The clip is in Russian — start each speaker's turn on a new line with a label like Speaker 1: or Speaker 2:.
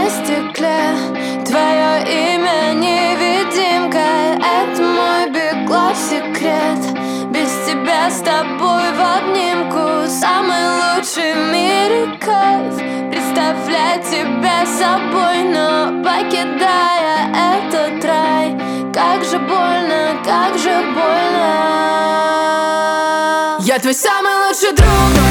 Speaker 1: стекле. Твое имя невидимка, это мой беглый секрет. Без тебя с тобой в обнимку самый лучший в мире кайф. Представлять тебя собой, но покидая этот рай. Как же больно, как же больно. Я твой самый лучший друг.